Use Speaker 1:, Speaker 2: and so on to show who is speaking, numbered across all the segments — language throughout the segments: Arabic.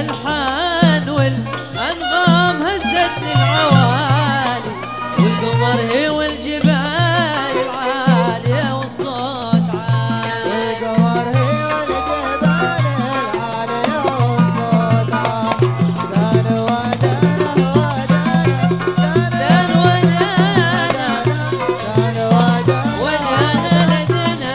Speaker 1: الألحان والأنغام هزتني العوالي، والقمر هي والجبال العالية والصوت عالي.
Speaker 2: القمر هي والجبال العالية والصوت عالي. دان ودانا
Speaker 1: دان ودانا
Speaker 2: دان ودانا
Speaker 1: ودانا لدنا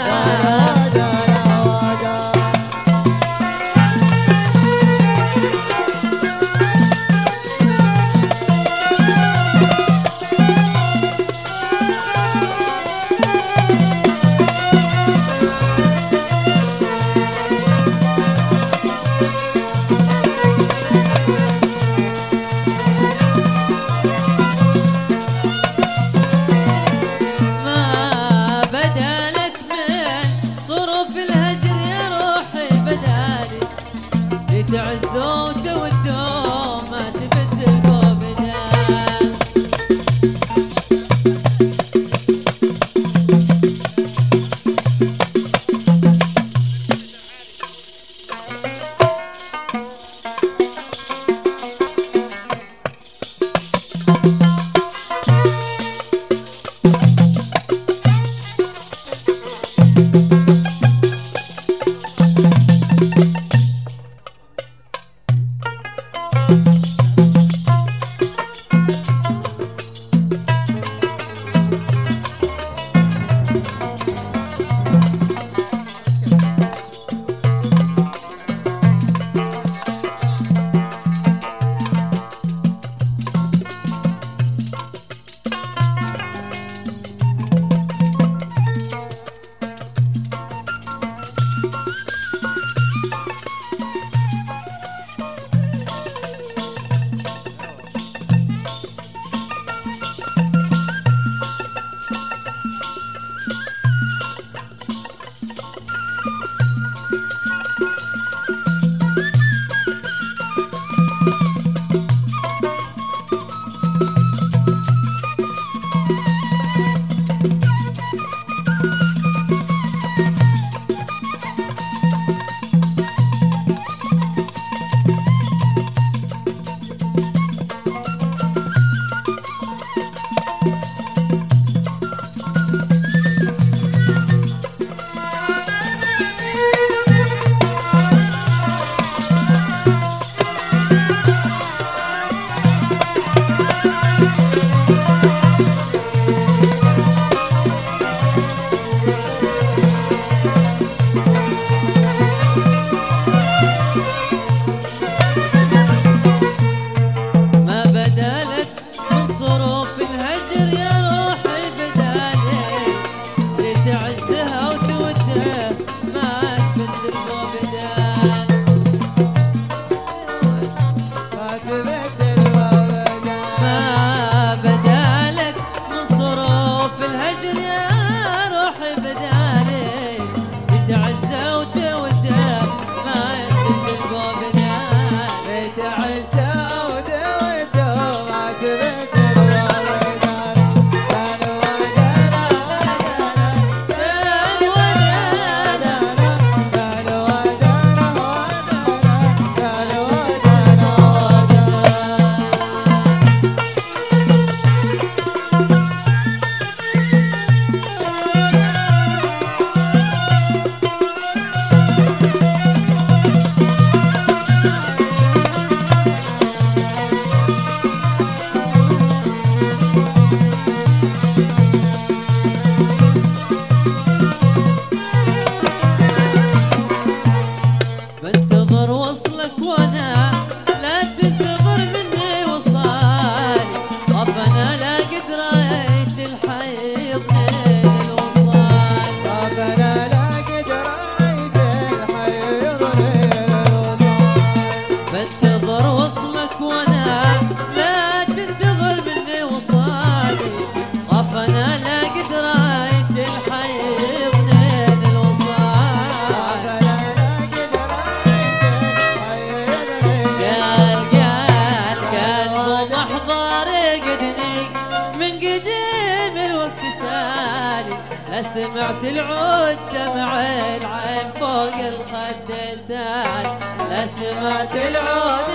Speaker 1: ما بدالك من صروف الهجر يا روحي بدالي، لتعزوا وتودوا ما تبدل بابدال. ما بدالك من صروف الهجر يا روحي بدالي، لتعزها وتودها ما تبدل بابدال.
Speaker 2: ما تبدل بابدال.
Speaker 1: ما بدالك من صروف الهجر يا روحي بدالي، لتعزها وتودها ما تبدل بابدال.
Speaker 2: لتعزها وتودها ما تبدل بابدال. دان ودانا
Speaker 1: دان ودانا
Speaker 2: دان ودانا دان ودانا
Speaker 1: بنتظر وصلك وانا لا تنتظر مني وصالي، خاف انا لا قد رايت الحيض ليل الوصال.
Speaker 2: ربنا لا قد رايت الحيض ليل الوصال.
Speaker 1: بنتظر وصلك وانا لا تنتظر مني وصالي، خاف انا لا قد رايت الحيض ليل الوصال.
Speaker 2: ربنا لا قد رايت الحيض ليل
Speaker 1: قال قلبه محضر قدني من قديم الوقت سالي، لا سمع سمعت العود دمع العين فوق الخد سال، لا سمعت العود